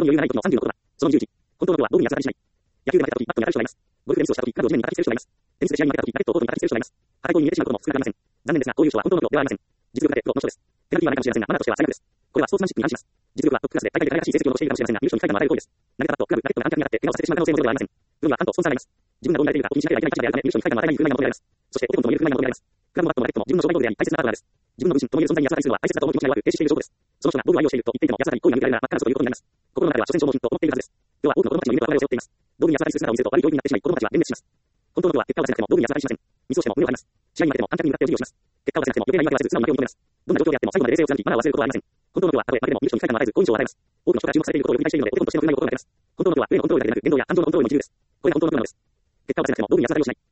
心に余裕がない時の36度だ。その20時。本当のことはボブに安らかにしない。野球で負けた時、バットに当たる人がいます。ゴルフでミスをした時、カードを地面に叩きつける人がいます。テニスで試合に負けた時、ラケットをコートに叩きつける人がいます。腹いに見えてしまうことも少なくありません。残念ですが、こういう人は本当のプロではありません。実力があってプロの人です。ペナルティはないかもしれませんが、あなたとしては最悪です。これはスポーツマンシップに反します。実力はトップクラスで大会で輝かしい成績を残しているかもしれませんが、優勝に控えてもらえる通りです。投げたバット、クラブ、ラケットが安定になって怪我をさせてしまう可能性もゼロではありません。プロにはファンとスポンサーがいます。自分がどう見られているかを気にしなければいけない立場であるため、優勝に控えてもらえない振る舞いが求められます。そして、お手本とも言える振る舞いが求められます。クラブもバットもラケットも自分の障害ゴールであり、大切なパートナーです。自分の分身とも言える存在に安らかにするのは大切だと思う気持ちが弱く、停止している証拠です。その人がボールを愛用していると言っていても、安らかに行為が向けられるなら、真っ赤な嘘ということになります。心の中では所詮消耗品と思っているはずです。世は多くの子供たちの夢と憧れを背負っています。ボールに安らかにする姿を見せると悪い教育になってしまい、子供たちは幻滅します。本当のプロは結果を出せなくてもボールに安らかにしません。ミスをしても胸を張ります。試合に負けても観客に向かってお辞儀をします。結果を出せなくても余計な言い訳はせず素直に負けを認めます。どんな状況であっても最後まで冷静を貫き、マナーを忘れることはありません。本当のプロはたとえ負けても優勝に控えてもらえず、好印象を与えます。多くの人から注目されていることをよく理解しているので、お手本としての振る舞いを心がけます。本当のプロは上のコントロールだけでなく、言動や感情のコントロールにも自由です。これが本当のプロなのです。結果を出せなくてもボールに安らかにをしない。